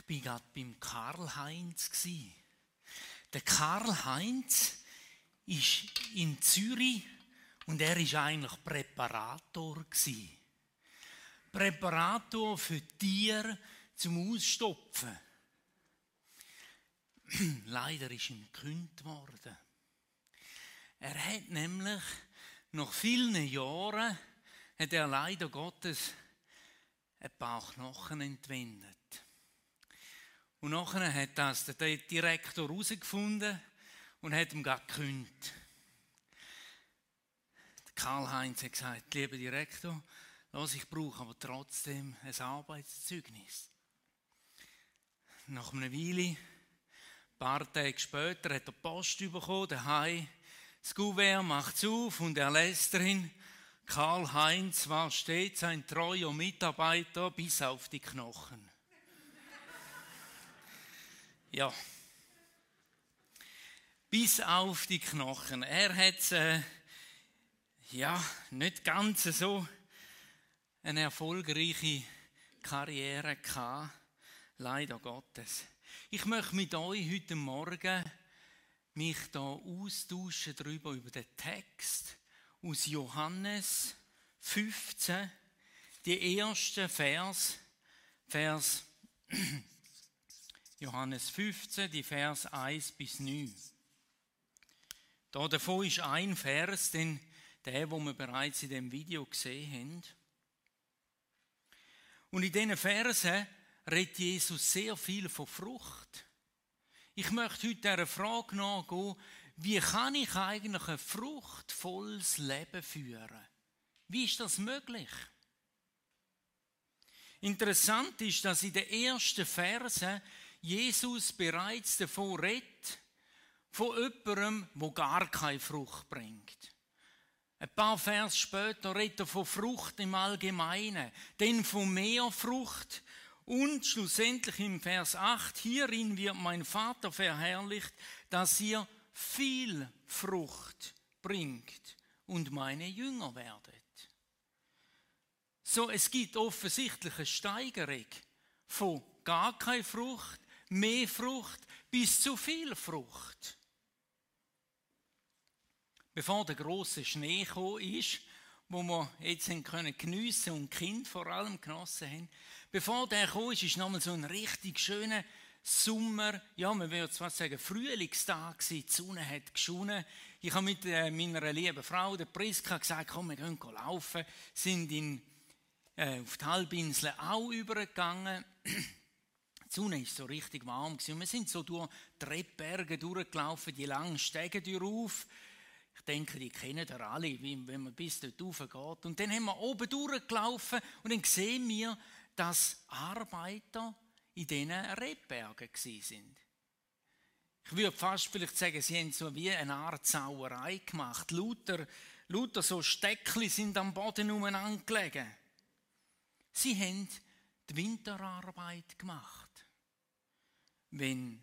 war gerade beim Karl-Heinz. Der Karl-Heinz ist in Zürich und er war eigentlich Präparator. Präparator für Tiere zum Ausstopfen. Leider ist ihm gekündigt worden. Er hat nämlich nach vielen Jahren hat er leider Gottes ein paar Knochen entwendet. Und nachher hat das der Direktor herausgefunden und hat ihm gerade gekündigt. Karl-Heinz hat gesagt, lieber Direktor, ich brauche aber trotzdem ein Arbeitszeugnis. Nach einer Weile, ein paar Tage später, hat er Post bekommen, daheim. Das Kuvert macht es auf und er lässt drin, Karl-Heinz war stets ein treuer Mitarbeiter bis auf die Knochen. Ja, bis auf die Knochen. Er hat nicht ganz so eine erfolgreiche Karriere gehabt, leider Gottes. Ich möchte mit euch heute Morgen mich da austauschen darüber, über den Text aus Johannes 15, die ersten Vers Johannes 15, die Vers 1 bis 9. Davon ist ein Vers, den wir bereits in dem Video gesehen haben. Und in diesen Versen redet Jesus sehr viel von Frucht. Ich möchte heute dieser Frage nachgehen, wie kann ich eigentlich ein fruchtvolles Leben führen? Wie ist das möglich? Interessant ist, dass in den ersten Versen Jesus bereits davon redet, von jemandem, der gar keine Frucht bringt. Ein paar Vers später redet er von Frucht im Allgemeinen, dann von mehr Frucht und schlussendlich im Vers 8, hierin wird mein Vater verherrlicht, dass ihr viel Frucht bringt und meine Jünger werdet. So, es gibt offensichtlich eine Steigerung von gar keine Frucht, mehr Frucht bis zu viel Frucht. Bevor der grosse Schnee gekommen ist, wo wir jetzt geniessen und die Kinder vor allem genossen haben, bevor der gekommen ist, war nochmal so ein richtig schöner Sommer, ja, man würde fast sagen Frühlingstag gewesen, die Sonne hat geschonen. Ich habe mit meiner lieben Frau, der Priska, gesagt, komm, wir gehen laufen, sind auf die Halbinsel auch übergegangen. Die Sonne war so richtig warm gewesen. Wir sind so durch die Rebberge durchgelaufen, die langen Stege rauf. Ich denke, die kennen ihr alle, wenn man bis dort rauf geht. Und dann haben wir oben durchgelaufen und dann sehen wir, dass Arbeiter in diesen Rebbergen waren. Ich würde fast vielleicht sagen, sie haben so wie eine Art Sauerei gemacht. Lauter so Steckli sind am Boden umeinander gelegen. Sie haben die Winterarbeit gemacht. Wenn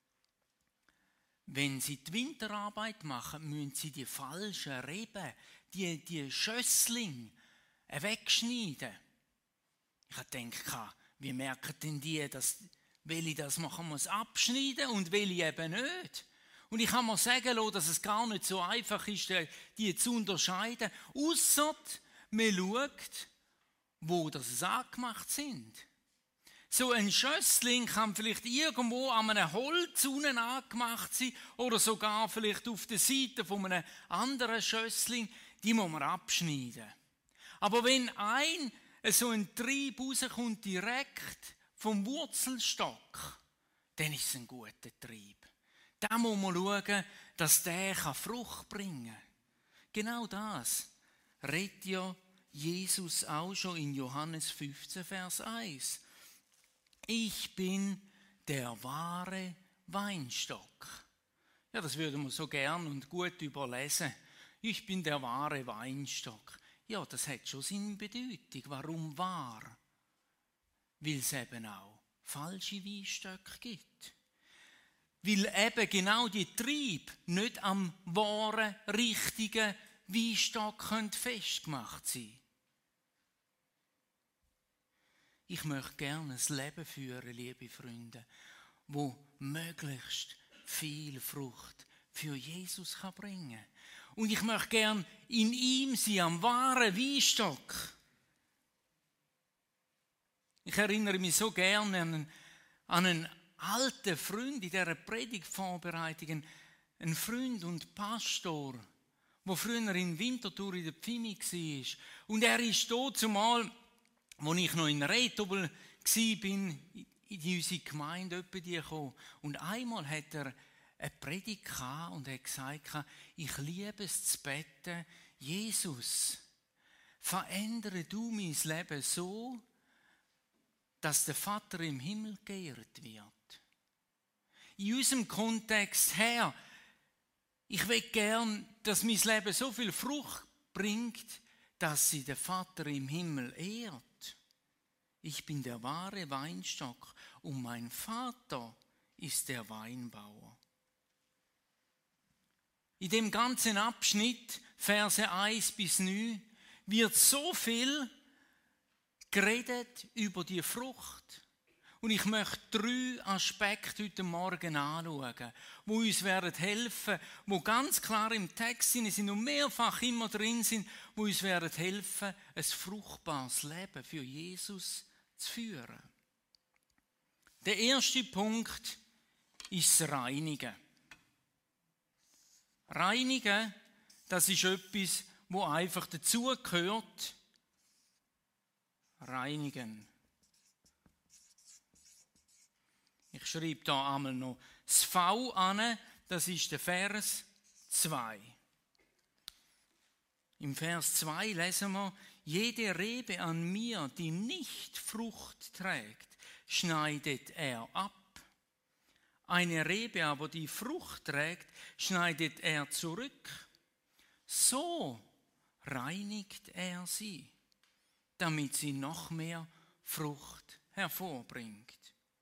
sie die Winterarbeit machen, müssen sie die falschen Reben, die Schösslinge wegschneiden. Ich habe gedacht, wie merken denn die, dass welche das machen muss abschneiden und welche eben nicht? Und ich kann mir sagen lassen, dass es gar nicht so einfach ist, die zu unterscheiden, ausser man schaut, wo das angemacht sind. So ein Schössling kann vielleicht irgendwo an einem Holz unten angemacht sein oder sogar vielleicht auf der Seite von einem anderen Schössling, die muss man abschneiden. Aber wenn so ein Trieb rauskommt direkt vom Wurzelstock, dann ist es ein guter Trieb. Da muss man schauen, dass der Frucht bringen kann. Genau das redet ja Jesus auch schon in Johannes 15, Vers 1. Ich bin der wahre Weinstock. Ja, das würden wir so gern und gut überlesen. Ich bin der wahre Weinstock. Ja, das hat schon seine Bedeutung. Warum wahr? Weil es eben auch falsche Weinstöcke gibt. Weil eben genau die Triebe nicht am wahren, richtigen Weinstock festgemacht sein können. Ich möchte gerne ein Leben führen, liebe Freunde, wo möglichst viel Frucht für Jesus kann bringen. Und ich möchte gerne in ihm sein, am wahren Weinstock. Ich erinnere mich so gerne an einen alten Freund in dieser Predigtvorbereitung, ein Freund und Pastor, der früher in Winterthur in der Pfimi war. Und er ist dort zumal, als ich noch in Rethobel war, in unsere Gemeinde gekommen. Und einmal hat er eine Predigt gehabt und hat gesagt, ich liebe es zu beten, Jesus, verändere du mein Leben so, dass der Vater im Himmel geehrt wird. In unserem Kontext her, ich will gern, dass mein Leben so viel Frucht bringt, dass sie den Vater im Himmel ehrt. Ich bin der wahre Weinstock und mein Vater ist der Weinbauer. In dem ganzen Abschnitt, Verse 1 bis 9, wird so viel geredet über die Frucht. Und ich möchte 3 Aspekte heute Morgen anschauen, die uns werden helfen, die ganz klar im Text sind und mehrfach immer drin sind, die uns werden helfen, ein fruchtbares Leben für Jesus zu führen. Der erste Punkt ist das Reinigen. Reinigen, das ist etwas, wo einfach dazugehört. Reinigen. Ich schreibe da einmal noch das V an, das ist der Vers 2. Im Vers 2 lesen wir, jede Rebe an mir, die nicht Frucht trägt, schneidet er ab. Eine Rebe aber, die Frucht trägt, schneidet er zurück. So reinigt er sie, damit sie noch mehr Frucht hervorbringt.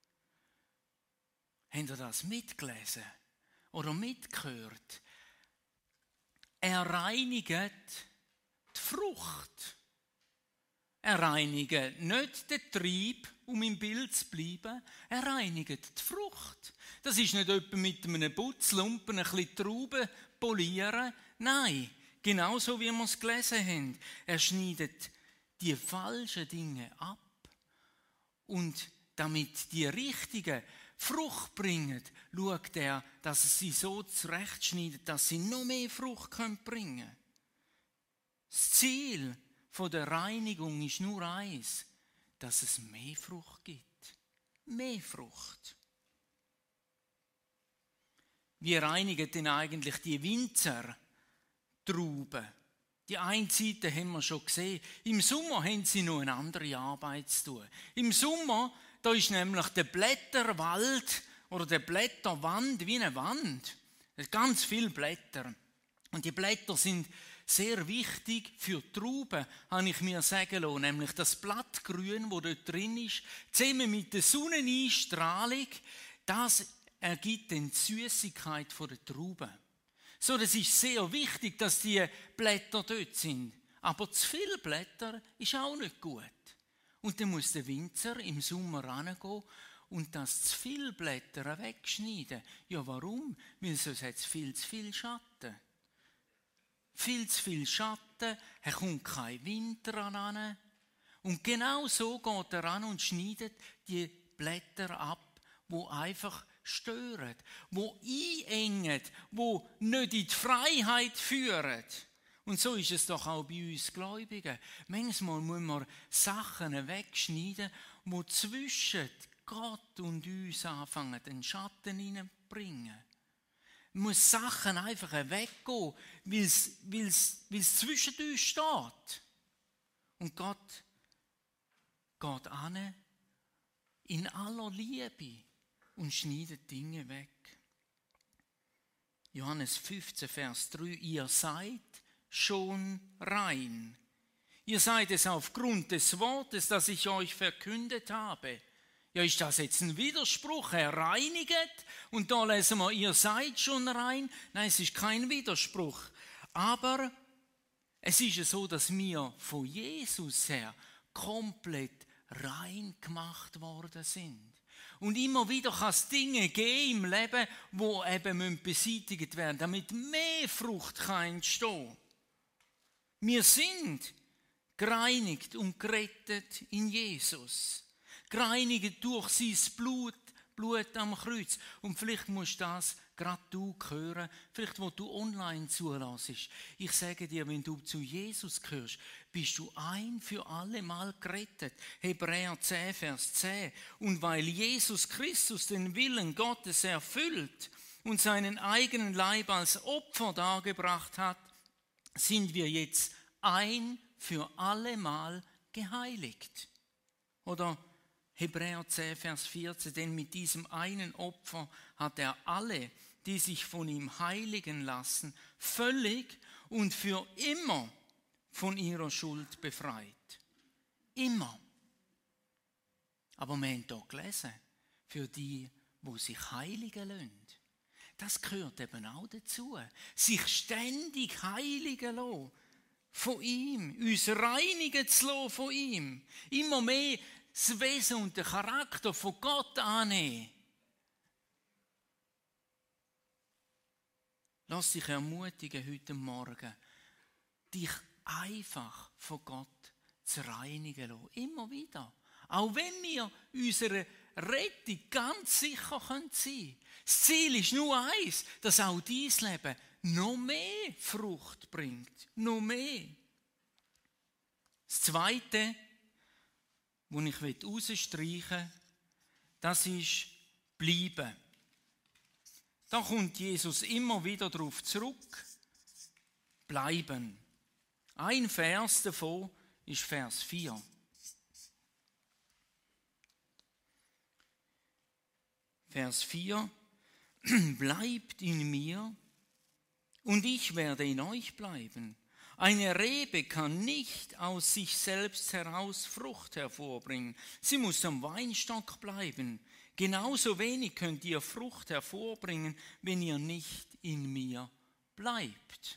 Habt ihr das mitgelesen oder mitgehört? Er reinigt die Frucht. Er reinigt nicht den Trieb, um im Bild zu bleiben. Er reinigt die Frucht. Das ist nicht etwa mit einem Putzlumpen ein bisschen Trauben polieren. Nein, genauso wie wir es gelesen haben. Er schneidet die falschen Dinge ab. Und damit die richtigen Frucht bringen, schaut er, dass er sie so zurechtschneidet, dass sie noch mehr Frucht bringen können. Das Ziel der Reinigung ist nur eins, dass es mehr Frucht gibt. Mehr Frucht. Wie reinigen denn eigentlich die Winzer Trauben? Die eine Seite haben wir schon gesehen. Im Sommer haben sie noch eine andere Arbeit zu tun. Im Sommer, da ist nämlich der Blätterwald oder der Blätterwand wie eine Wand. Ganz viele Blätter. Und die Blätter sind sehr wichtig für die Trauben, habe ich mir sagen lassen. Nämlich das Blattgrün, das dort drin ist, zusammen mit der Sonneneinstrahlung, das ergibt dann die Süssigkeit der Trauben. So, das ist sehr wichtig, dass die Blätter dort sind. Aber zu viele Blätter ist auch nicht gut. Und dann muss der Winzer im Sommer rangehen und das zu viele Blätter wegschneiden. Ja, warum? Weil sonst hat es viel zu viel Schatten. Viel zu viel Schatten, er kommt kein Winter ran. Und genau so geht er ran und schneidet die Blätter ab, die einfach stören, die einengen, die nicht in die Freiheit führen. Und so ist es doch auch bei uns Gläubigen. Manchmal muss man Sachen wegschneiden, die zwischen Gott und uns anfangen, den Schatten hineinzubringen. Man muss Sachen einfach weggehen, weil es zwischen uns steht. Und Gott geht an in aller Liebe und schneidet Dinge weg. Johannes 15, Vers 3, ihr seid schon rein. Ihr seid es aufgrund des Wortes, das ich euch verkündet habe. Ja, ist das jetzt ein Widerspruch? Er reinigt und da lesen wir, ihr seid schon rein. Nein, es ist kein Widerspruch. Aber es ist ja so, dass wir von Jesus her komplett rein gemacht worden sind. Und immer wieder kann es Dinge geben im Leben, die eben beseitigt werden müssen, damit mehr Frucht kann entstehen. Wir sind gereinigt und gerettet in Jesus. Gereinigt durch sein Blut am Kreuz. Und vielleicht musst du das gerade du hören, vielleicht wo du online zulässt. Ich sage dir, wenn du zu Jesus gehörst, bist du ein für alle Mal gerettet. Hebräer 10, Vers 10. Und weil Jesus Christus den Willen Gottes erfüllt und seinen eigenen Leib als Opfer dargebracht hat, sind wir jetzt ein für alle Mal geheiligt. Oder Hebräer 10, Vers 14, denn mit diesem einen Opfer hat er alle, die sich von ihm heiligen lassen, völlig und für immer von ihrer Schuld befreit. Immer. Aber wir haben hier gelesen, für die, die sich heiligen lassen. Das gehört eben auch dazu. Sich ständig heiligen lassen von ihm, uns reinigen zu lassen von ihm. Immer mehr das Wesen und den Charakter von Gott annehmen. Lass dich ermutigen heute Morgen, dich einfach von Gott zu reinigen lassen. Immer wieder. Auch wenn wir unserer Rettung ganz sicher sein können. Das Ziel ist nur eins, dass auch dein Leben noch mehr Frucht bringt. Noch mehr. Das Zweite, was ich herausstreichen will, das ist bleiben. Da kommt Jesus immer wieder darauf zurück. Bleiben. Ein Vers davon ist Vers 4. Vers 4. Bleibt in mir und ich werde in euch bleiben. Eine Rebe kann nicht aus sich selbst heraus Frucht hervorbringen. Sie muss am Weinstock bleiben. Genauso wenig könnt ihr Frucht hervorbringen, wenn ihr nicht in mir bleibt.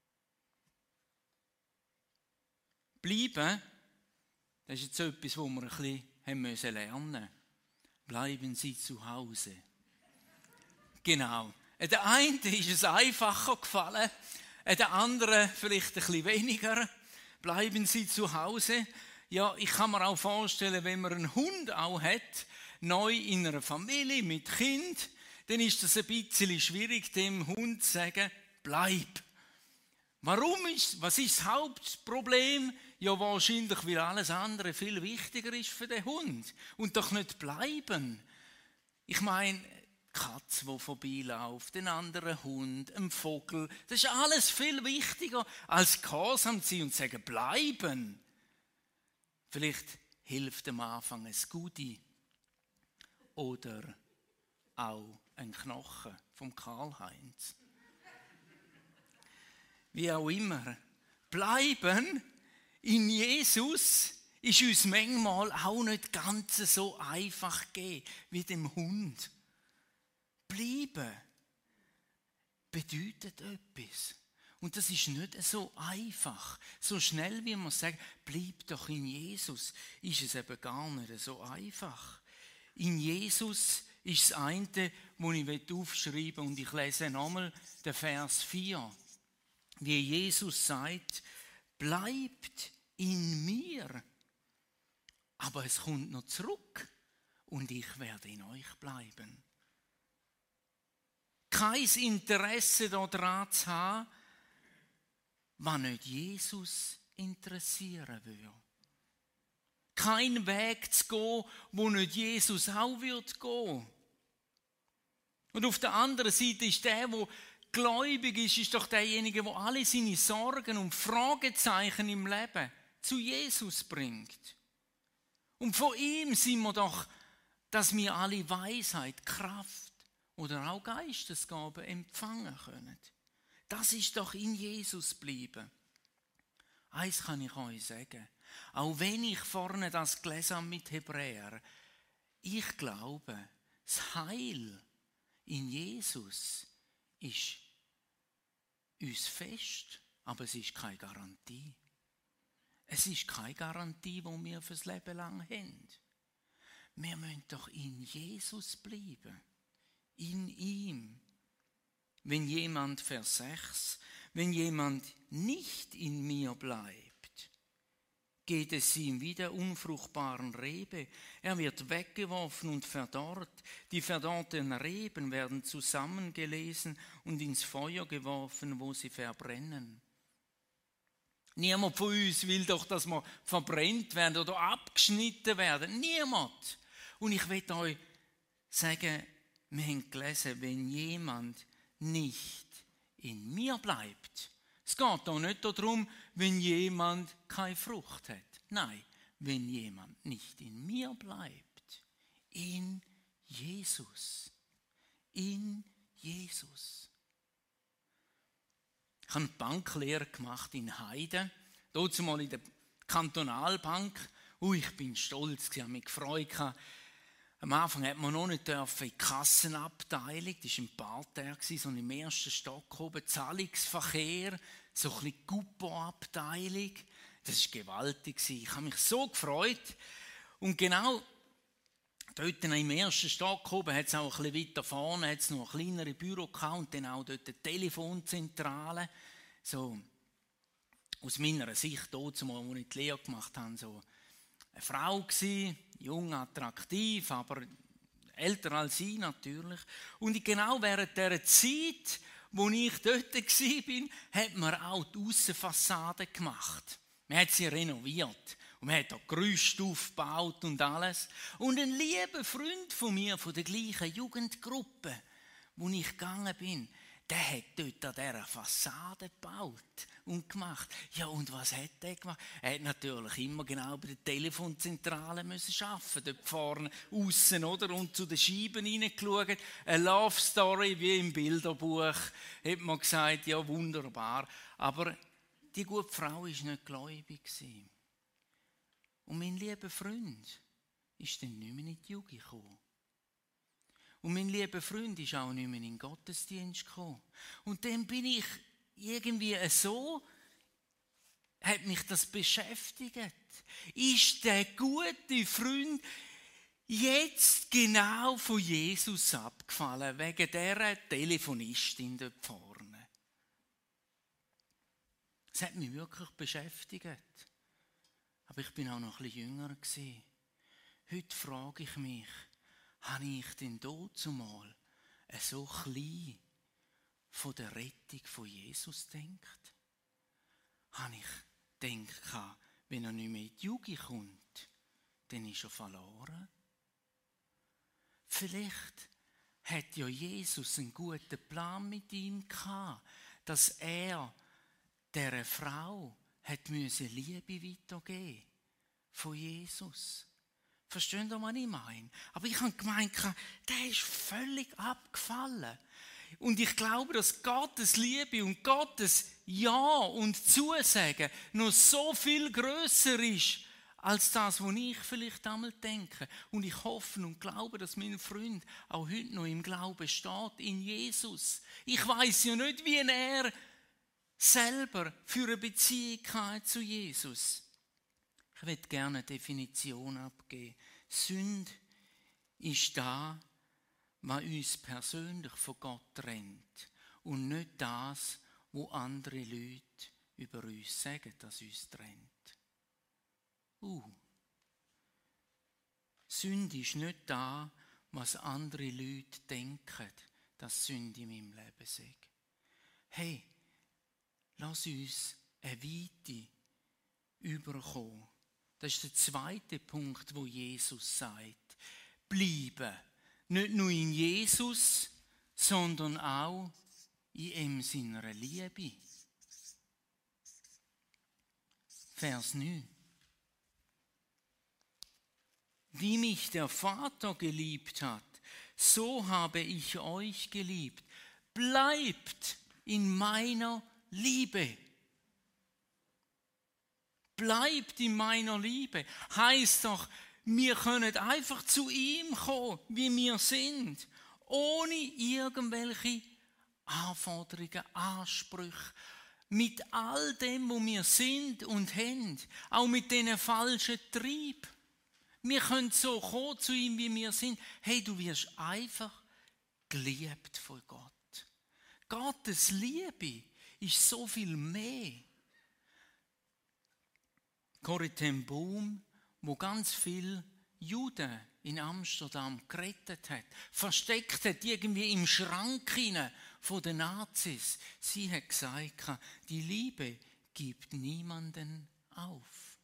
Bleiben, das ist jetzt etwas, was wir ein bisschen lernen müssen. Bleiben Sie zu Hause. Genau. Der einen ist es einfacher gefallen, der andere vielleicht ein bisschen weniger. Bleiben Sie zu Hause. Ja, ich kann mir auch vorstellen, wenn man einen Hund auch hat, neu in einer Familie mit Kind, dann ist es ein bisschen schwierig, dem Hund zu sagen, bleib. Was ist das Hauptproblem? Ja, wahrscheinlich, weil alles andere viel wichtiger ist für den Hund. Und doch nicht bleiben. Ich meine, Katze, die vorbeiläuft, den anderen Hund, ein Vogel, das ist alles viel wichtiger, als gehorsam zu sein und zu sagen, bleiben. Vielleicht hilft am Anfang ein Goodie oder auch ein Knochen vom Karl-Heinz. Wie auch immer. Bleiben in Jesus ist uns manchmal auch nicht ganz so einfach gegeben wie dem Hund. Bleiben bedeutet etwas. Und das ist nicht so einfach. So schnell wie man sagt, bleib doch in Jesus, ist es eben gar nicht so einfach. In Jesus ist das eine, das ich aufschreiben will, und ich lese nochmal den Vers 4. Wie Jesus sagt, bleibt in mir. Aber es kommt noch zurück und ich werde in euch bleiben. Kein Interesse daran zu haben, was nicht Jesus interessieren würde. Kein Weg zu gehen, wo nicht Jesus auch wird gehen. Und auf der anderen Seite ist der gläubig ist doch derjenige, der alle seine Sorgen und Fragezeichen im Leben zu Jesus bringt. Und von ihm sind wir doch, dass wir alle Weisheit, Kraft oder auch Geistesgaben empfangen können. Das ist doch in Jesus bleiben. Eins kann ich euch sagen. Auch wenn ich vorne das gelesen habe mit Hebräer, ich glaube, das Heil in Jesus ist uns fest, aber es ist keine Garantie. Es ist keine Garantie, die wir fürs Leben lang haben. Wir müssen doch in Jesus bleiben. In ihm. Wenn jemand, Vers 6, wenn jemand nicht in mir bleibt, geht es ihm wie der unfruchtbaren Rebe. Er wird weggeworfen und verdorrt. Die verdorrten Reben werden zusammengelesen und ins Feuer geworfen, wo sie verbrennen. Niemand von uns will doch, dass wir verbrennt werden oder abgeschnitten werden. Niemand. Und ich will euch sagen, wir haben gelesen, wenn jemand nicht in mir bleibt. Es geht doch nicht darum, wenn jemand keine Frucht hat. Nein, wenn jemand nicht in mir bleibt. In Jesus. In Jesus. Ich habe eine Banklehre gemacht in Heiden. Dort mal in der Kantonalbank. Ich bin stolz, ich habe mich gefreut. Am Anfang hat man noch nicht in die Kassenabteilung, das war ein Parterre, so im ersten Stock oben, Zahlungsverkehr, so ein bisschen Couponabteilung. Das war gewaltig. Ich habe mich so gefreut. Und genau dort im ersten Stock oben hat es auch ein bisschen weiter vorne hat's noch ein kleinere Büro gehabt und dann auch dort eine Telefonzentrale. So, aus meiner Sicht, dort, als ich die Lehre gemacht habe, so eine Frau gsi, jung, attraktiv, aber älter als ich natürlich. Und genau während dieser Zeit, wo ich dort war, hat man auch die Aussenfassade gemacht. Man hat sie renoviert. Und man hat auch Gerüste aufgebaut und alles. Und ein lieber Freund von mir, von der gleichen Jugendgruppe, wo ich gegangen bin, der hat dort an dieser Fassade gebaut und gemacht. Ja, und was hat der gemacht? Er hat natürlich immer genau bei der Telefonzentrale müssen arbeiten, dort vorne, aussen, oder? Und zu den Scheiben reingeschaut. Eine Love Story wie im Bilderbuch. Hat man gesagt, ja, wunderbar. Aber die gute Frau war nicht gläubig. Und mein lieber Freund ist dann nicht mehr in die Jugend gekommen. Und mein lieber Freund ist auch nicht mehr in den Gottesdienst gekommen. Und dann bin ich irgendwie so, hat mich das beschäftigt. Ist der gute Freund jetzt genau von Jesus abgefallen, wegen dieser Telefonistin dort vorne? Das hat mich wirklich beschäftigt. Aber ich bin auch noch ein bisschen jünger gewesen. Heute frage ich mich, habe ich denn dazumal so klein von der Rettung von Jesus gedacht? Habe ich gedacht, wenn er nicht mehr in die Jugend kommt, dann ist er verloren? Vielleicht hat ja Jesus einen guten Plan mit ihm gehabt, dass er dieser Frau hat Liebe weitergeben von Jesus. Verstehen Sie, was ich meine? Aber ich habe gemeint, der ist völlig abgefallen. Und ich glaube, dass Gottes Liebe und Gottes Ja und Zusagen noch so viel grösser ist, als das, was ich vielleicht einmal denke. Und ich hoffe und glaube, dass mein Freund auch heute noch im Glauben steht, in Jesus. Ich weiß ja nicht, wie er selber für eine Beziehung hat zu Jesus. Ich möchte gerne eine Definition abgeben. Sünde ist da, was uns persönlich von Gott trennt. Und nicht das, was andere Leute über uns sagen, dass uns trennt. Sünde ist nicht da, was andere Leute denken, dass Sünde in meinem Leben sei. Hey, lass uns eine Weite überkommen. Das ist der zweite Punkt, wo Jesus sagt. Bleiben. Nicht nur in Jesus, sondern auch in ihm seiner Liebe. Vers 9. Wie mich der Vater geliebt hat, so habe ich euch geliebt. Bleibt in meiner Liebe. Bleibt in meiner Liebe. Heißt doch, wir können einfach zu ihm kommen, wie wir sind, ohne irgendwelche Anforderungen, Ansprüche, Mit all dem, wo wir sind und haben, auch mit diesen falschen Trieb. Wir können so kommen zu ihm, wie wir sind. Hey, du wirst einfach geliebt von Gott. Gottes Liebe ist so viel mehr. Corrie ten Boom, wo ganz viele Juden in Amsterdam gerettet hat, versteckt hat irgendwie im Schrank hinein von den Nazis. Sie hat gesagt, die Liebe gibt niemanden auf.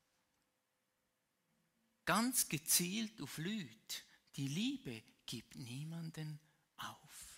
Ganz gezielt auf Leute. Die Liebe gibt niemanden auf.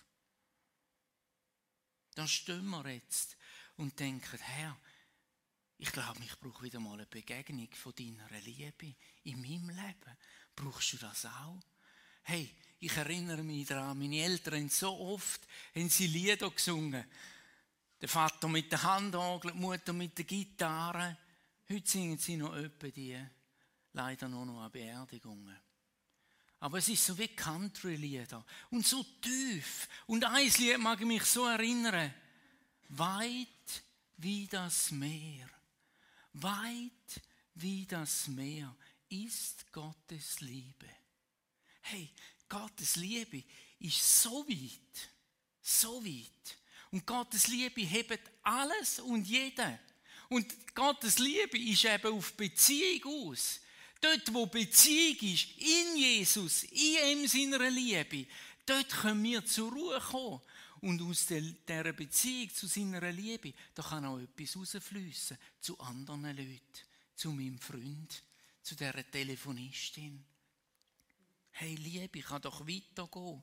Da stehen wir jetzt und denken, Herr, ich glaube, ich brauche wieder mal eine Begegnung von deiner Liebe in meinem Leben. Brauchst du das auch? Hey, ich erinnere mich daran, meine Eltern haben so oft Lieder gesungen. Der Vater mit der Handorgel, die Mutter mit der Gitarre. Heute singen sie noch öppe die, leider nur noch an Beerdigungen. Aber es ist so wie Country-Lieder und so tief. Und ein Lied mag ich mich so erinnern. Weit wie das Meer. Weit wie das Meer ist Gottes Liebe. Hey, Gottes Liebe ist so weit, so weit. Und Gottes Liebe hebt alles und jeden. Und Gottes Liebe ist eben auf Beziehung aus. Dort, wo Beziehung ist, in Jesus, in ihm seiner Liebe, dort können wir zur Ruhe kommen. Und aus dieser Beziehung zu seiner Liebe, da kann auch etwas rausfliessen zu anderen Leuten, zu meinem Freund, zu dieser Telefonistin. Hey, Liebe kann doch weitergehen.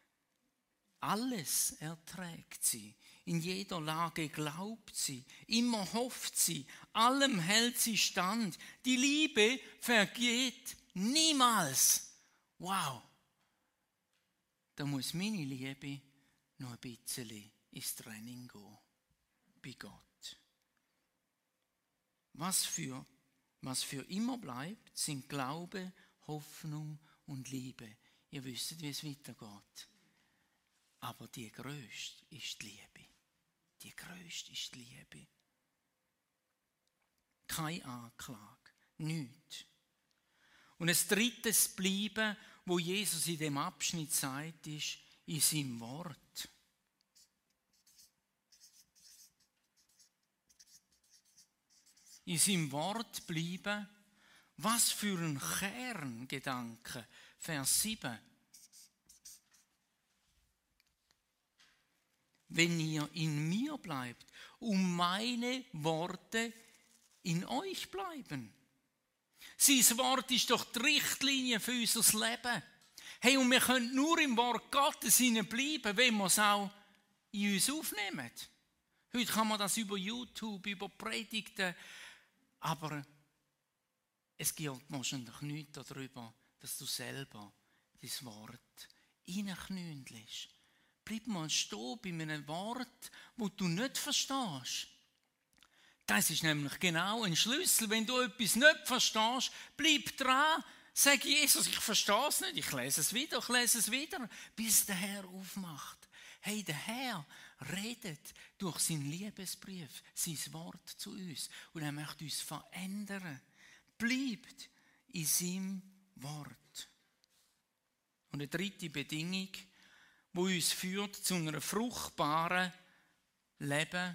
Alles erträgt sie. In jeder Lage glaubt sie. Immer hofft sie. Allem hält sie stand. Die Liebe vergeht niemals. Wow. Da muss meine Liebe noch ein bisschen ins Training gehen. Bei Gott. Was für immer bleibt, sind Glaube, Hoffnung und Liebe. Ihr wisst, wie es weitergeht. Aber die grösste ist die Liebe. Die grösste ist die Liebe. Keine Anklage. Nichts. Und ein drittes Bleiben, wo Jesus in dem Abschnitt sagt, ist in seinem Wort. In seinem Wort bleiben. Was für ein Kerngedanke. Vers 7. Wenn ihr in mir bleibt und meine Worte in euch bleiben. Sein Wort ist doch die Richtlinie für unser Leben. Hey, und wir können nur im Wort Gottes bleiben, wenn wir es auch in uns aufnehmen. Heute kann man das über YouTube, über Predigten, aber es geht wahrscheinlich nichts darüber, dass du selber dein Wort reinknündelst. Bleib mal stehen bei einem Wort, das du nicht verstehst. Das ist nämlich genau ein Schlüssel. Wenn du etwas nicht verstehst, bleib dran. Sag Jesus, ich verstehe es nicht. Ich lese es wieder, bis der Herr aufmacht. Hey, der Herr redet durch seinen Liebesbrief, sein Wort zu uns. Und er möchte uns verändern. Bleibt in seinem Wort. Und eine dritte Bedingung, wo uns führt zu einem fruchtbaren Leben.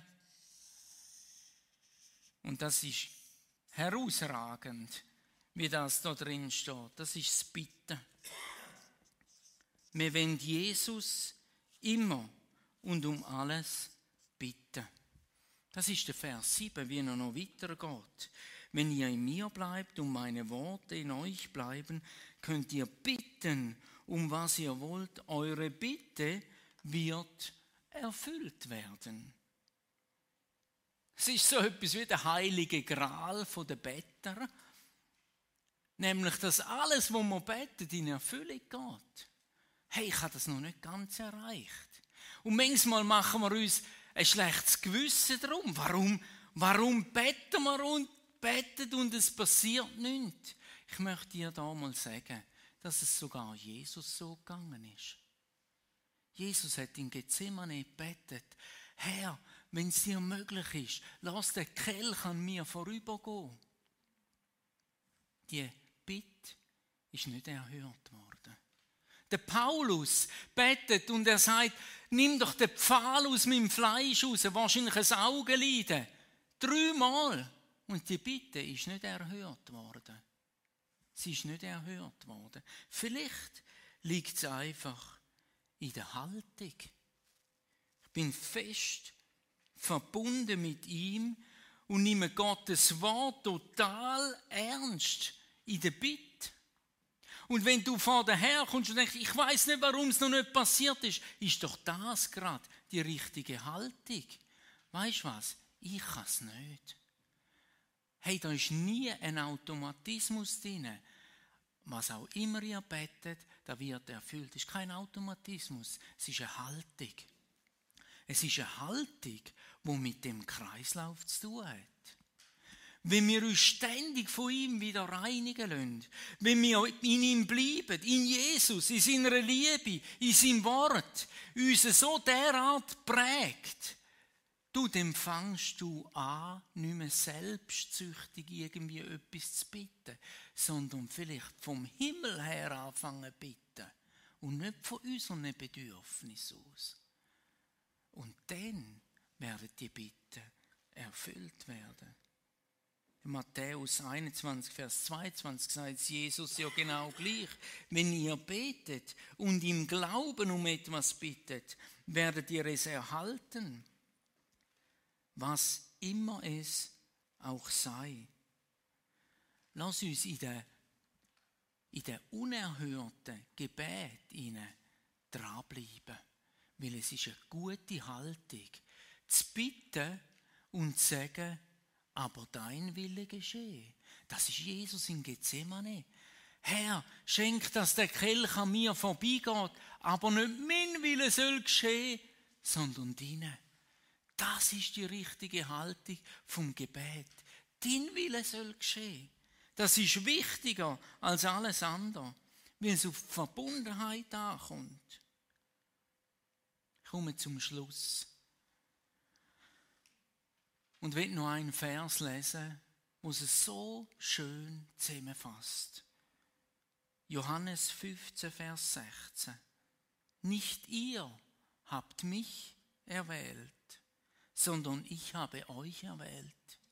Und das ist herausragend, wie das da drin steht. Das ist das Bitten. Wir wollen Jesus immer und um alles bitten. Das ist der Vers 7, wie er noch weitergeht. Wenn ihr in mir bleibt und meine Worte in euch bleiben, könnt ihr bitten, um was ihr wollt. Eure Bitte wird erfüllt werden. Es ist so etwas wie der heilige Gral der Better. Nämlich, dass alles, was man betet, in Erfüllung geht. Hey, ich habe das noch nicht ganz erreicht. Und manchmal machen wir uns ein schlechtes Gewissen darum. Warum beten wir und beten und es passiert nichts? Ich möchte dir da mal sagen, dass es sogar Jesus so gegangen ist. Jesus hat in Gethsemane gebetet: Herr, wenn es dir möglich ist, lass den Kelch an mir vorübergehen. Die Bitte ist nicht erhört worden. Der Paulus betet und er sagt, nimm doch den Pfahl aus meinem Fleisch raus, wahrscheinlich ein Augenlid. 3-mal. Und die Bitte ist nicht erhört worden. Sie ist nicht erhört worden. Vielleicht liegt es einfach in der Haltung. Ich bin fest verbunden mit ihm und nehme Gottes Wort total ernst in der Bitte. Und wenn du vor der Herr kommst und denkst, ich weiß nicht, warum es noch nicht passiert ist doch das gerade die richtige Haltung. Weißt du was? Ich kann es nicht. Hey, da ist nie ein Automatismus drin. Was auch immer ihr betet, da wird erfüllt. Es ist kein Automatismus, es ist eine Haltung. Es ist eine Haltung, die mit dem Kreislauf zu tun hat. Wenn wir uns ständig von ihm wieder reinigen lassen, wenn wir in ihm bleiben, in Jesus, in seiner Liebe, in seinem Wort, uns so derart prägt, dann fängst du an, nicht mehr selbstsüchtig irgendwie etwas zu bitten, sondern vielleicht vom Himmel her anfangen zu bitten und nicht von unseren Bedürfnissen aus. Und dann werden die Bitten erfüllt werden. In Matthäus 21, Vers 22 sagt Jesus ja genau gleich. Wenn ihr betet und im Glauben um etwas bittet, werdet ihr es erhalten, was immer es auch sei. Lass uns in der unerhörten Gebet dranbleiben, weil es ist eine gute Haltung, zu bitten und zu sagen, aber dein Wille geschehe. Das ist Jesus in Gethsemane. Herr, schenk, dass der Kelch an mir vorbeigeht, aber nicht mein Wille soll geschehen, sondern deine. Das ist die richtige Haltung vom Gebet. Dein Wille soll geschehen. Das ist wichtiger als alles andere, weil es auf die Verbundenheit ankommt. Ich komme zum Schluss. Und will noch einen Vers lesen, wo es so schön zusammenfasst. Johannes 15, Vers 16. Nicht ihr habt mich erwählt, sondern ich habe euch erwählt.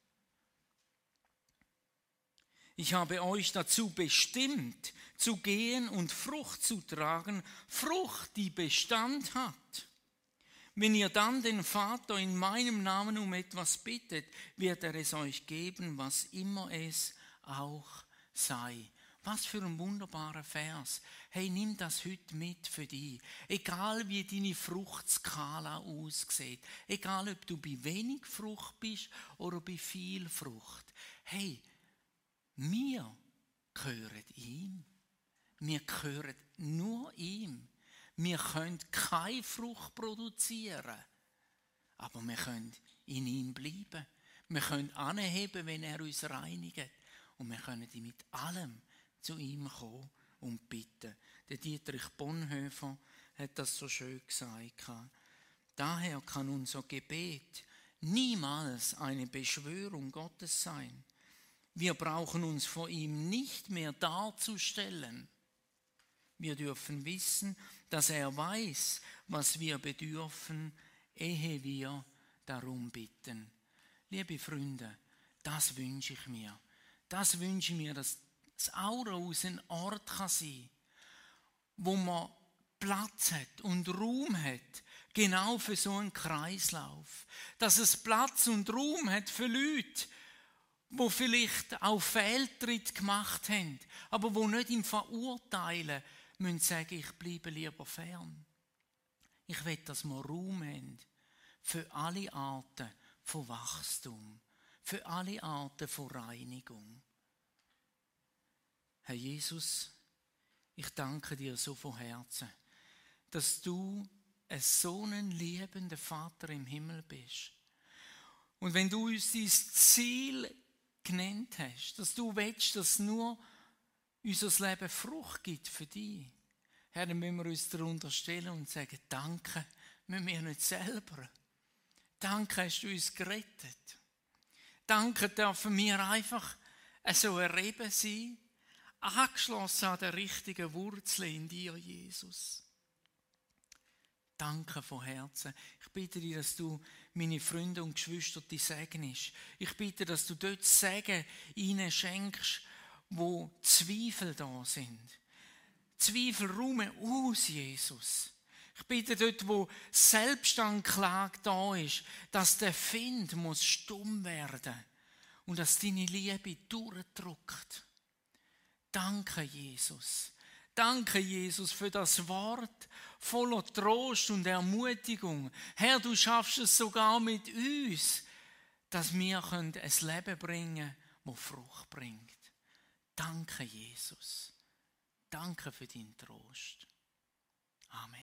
Ich habe euch dazu bestimmt, zu gehen und Frucht zu tragen, Frucht, die Bestand hat. Wenn ihr dann den Vater in meinem Namen um etwas bittet, wird er es euch geben, was immer es auch sei. Was für ein wunderbarer Vers. Hey, nimm das heute mit für dich. Egal wie deine Fruchtskala aussieht, egal ob du bei wenig Frucht bist oder bei viel Frucht. Hey, wir gehören ihm. Wir gehören nur ihm. Wir können keine Frucht produzieren, aber wir können in ihm bleiben. Wir können anheben, wenn er uns reinigt. Und wir können mit allem zu ihm kommen und bitten. Der Dietrich Bonhoeffer hat das so schön gesagt. Daher kann unser Gebet niemals eine Beschwörung Gottes sein. Wir brauchen uns vor ihm nicht mehr darzustellen. Wir dürfen wissen, dass er weiß, was wir bedürfen, ehe wir darum bitten. Liebe Freunde, das wünsche ich mir. Das wünsche ich mir, dass das Aurahaus ein Ort kann sein, wo man Platz hat und Raum hat, genau für so einen Kreislauf. Dass es Platz und Raum hat für Leute, die vielleicht auch Fehltritt gemacht haben, aber die nicht im Verurteilen müssen sagen, ich bleibe lieber fern. Ich will, dass wir Raum haben für alle Arten von Wachstum, für alle Arten von Reinigung. Herr Jesus, ich danke dir so von Herzen, dass du so ein liebender Vater im Himmel bist. Und wenn du uns dein Ziel genannt hast, dass du willst, dass nur unser Leben Frucht gibt für dich, Herr, dann müssen wir uns darunter stellen und sagen, danke, müssen wir nicht selber. Danke, hast du uns gerettet. Danke dürfen wir einfach so ein Reben sein, angeschlossen an der richtigen Wurzel in dir, Jesus. Danke von Herzen. Ich bitte dich, dass du meine Freunde und Geschwister segnest. Ich bitte, dass du dort Segen ihnen schenkst, wo Zweifel da sind. Zweifel räumen aus, Jesus. Ich bitte dort, wo Selbstanklage da ist, dass der Find muss stumm werden und dass deine Liebe durchdrückt. Danke, Jesus. Danke, Jesus, für das Wort voller Trost und Ermutigung. Herr, du schaffst es sogar mit uns, dass wir ein Leben bringen können, das Frucht bringt. Danke, Jesus. Danke für deinen Trost. Amen.